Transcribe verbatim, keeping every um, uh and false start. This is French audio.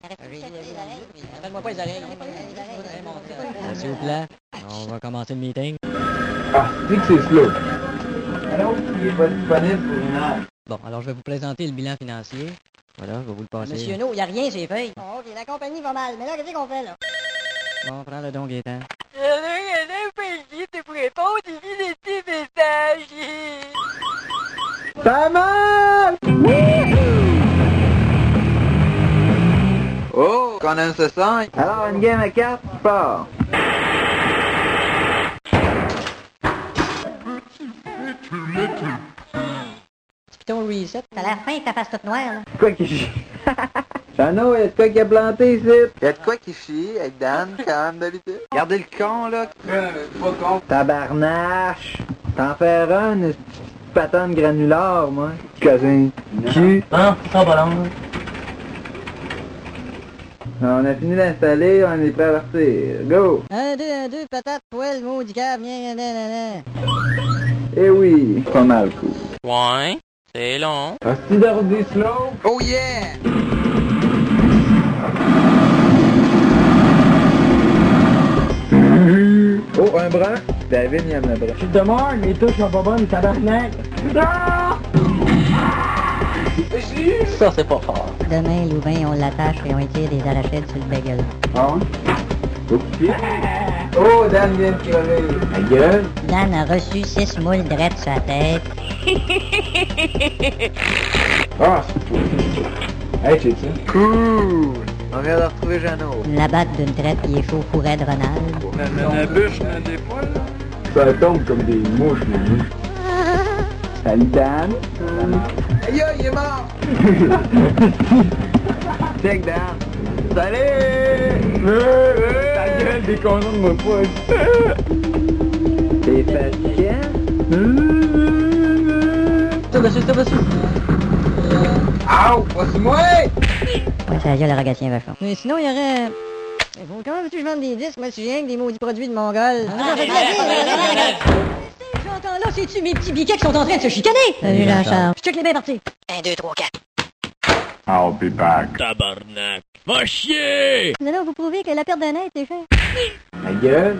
Appelle-moi pas les oreilles. S'il vous plaît, on va commencer le meeting. Ah, c'est que c'est slow. Alors, il est pas disponible pour une heure. Bon, alors je vais vous présenter le bilan financier. Voilà, je vais vous le passer. Monsieur No, il n'y a rien, c'est feuilles. Oh, ok, la compagnie va mal. Mais là, qu'est-ce qu'on fait, là? Bon, prends le don, Gaétan. Je n'ai pas essayé de vous répondre ici de ces messages. Pas mal! Oh, qu'on aime ce son. Alors, une game à quatre, part. Piton reset. T'as l'air fin que ta face toute noire, là. C'est quoi qui chie? Chano, y'a de quoi qui a planté ici? Y'a de quoi qui chie avec Dan, quand même, d'habitude? Regardez le con, là. Euh, pas con. Tabarnache! T'en fais un, une petite patane granulaire, moi. Cousin. Cul. Non, ça va long. On a fini d'installer, on est prêt à partir. Go! Un, deux, un, deux, patate, poêle, maudit cave, viens, nanana. Eh oui, pas mal cool. Ouais, c'est long. Hostie d'ordi slow? Oh yeah! Oh, un bras? David, il aime le bras. Je te demande, les touches sont pas bonnes, tabarnak. Ah! Ça, c'est pas fort. Demain, Louvain, on l'attache et on étire des arachides sur le bagel. Ah ouais? Oups. Oh, Dan vient de crever. La gueule. Dan a reçu six moules drettes sur la tête. Ah, c'est fou. Hey, check ça. Cool! On vient de retrouver Jeannot. La batte d'une traite qui est chaud fourret de Ronald. La, la bûche, là, des poils, là. Ça tombe comme des mouches, les mouches. Salut, Dan. Aïe, aïe, il est mort! Check, Dan. Salut! Ta gueule, déconcentre-moi pas. T'es fatiguant? Stop, monsieur, stop, monsieur. Ow! Passe-moi! Ouais, ça gueule, le rogatien vachon. Mais sinon, il y aurait... Il faut quand même que je vende des disques, moi, si j'ai rien que des maudits produits de Mongol. J'entends là, c'est-tu mes petits biquets qui sont en train de se chicaner? Salut, Jean-Charles. Je check les bains partis. Un, deux, trois, quatre. I'll be back. Tabarnak. Va chier! Nous allons vous prouver que la perte d'un être est chère. La gueule.